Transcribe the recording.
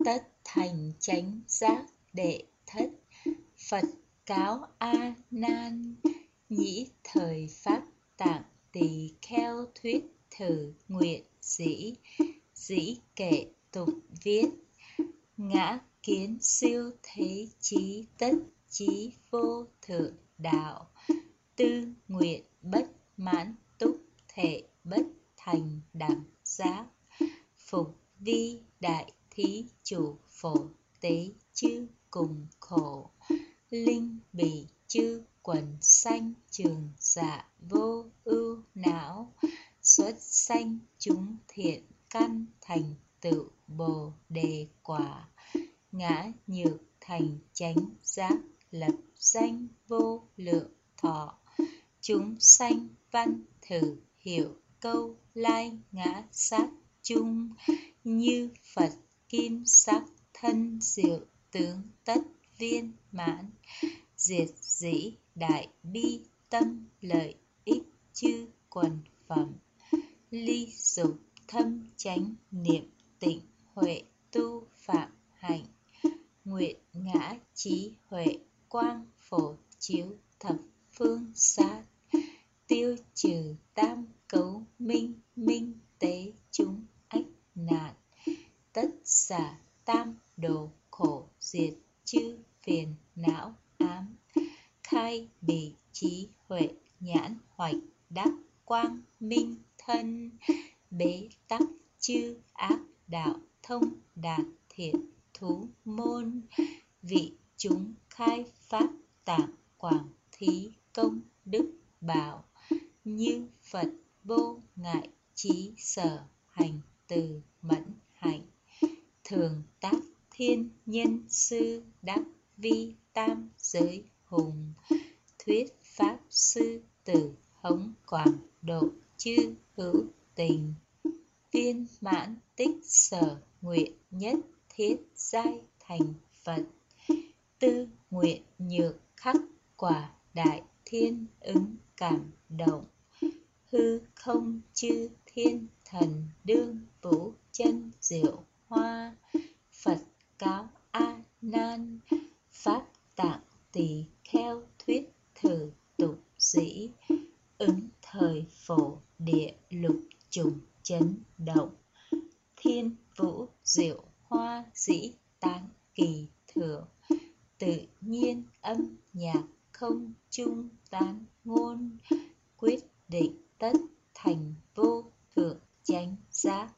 tất thành chánh giác đệ thất. Phật cáo A Nan, nhĩ thời pháp tạng tỳ kheo thuyết thử nguyện dĩ. Dĩ kệ tục viết, ngã kiến siêu thế chí tất chí vô thượng đạo. Tư nguyện bất mãn túc thể bất thành đẳng giác. Phục vi đại thí chủ phổ tế chư cùng khổ. Linh bỉ chư quần sanh trường dạ vô ưu não. Xuất sanh chúng thiện căn thành tựu bồ đề quả. Ngã nhược thành chánh giác lập danh vô lượng thọ. Chúng sanh văn thử hiểu câu lai ngã sát chung. Như Phật kim sắc thân diệu tướng tất viên mãn. Diệt dĩ đại bi tâm lợi ích chư quần phẩm. Ly dục thâm chánh niệm tịnh huệ tu phạm hạnh. Nguyện ngã trí huệ quang phổ chiếu thập phương sát. Tiêu trừ tam cấu minh minh tế chúng ách nạn. Tất xả tam đồ khổ diệt chư phiền não ám. Khai bỉ trí huệ nhãn hoạch đắc quang minh thân. Bế tắc chư ác đạo thông đạt thiện thú môn. Vị chúng khai pháp tạng quảng thí công đức bảo. Như Phật vô ngại trí sở hành từ mẫn hạnh. Thường tác thiên nhân sư đắc vi tam giới hùng. Thuyết pháp sư tử hống quảng độ chư hữu tình. Viên mãn tích sở nguyện nhất thiết giai thành Phật. Tư nguyện nhược khắc quả đại thiên ứng cảm động. Hư không chư thiên thần đương vũ chân diệu hoa. Phật cáo A Nan, pháp tạng tỳ kheo thuyết thử tục dĩ. Ứng thời phổ địa lục trùng chấn động. Thiên vũ diệu hoa dĩ tán kỳ thượng. Tự nhiên âm nhạc không trung tán ngôn. Quyết định tất thành vô thượng chánh giác.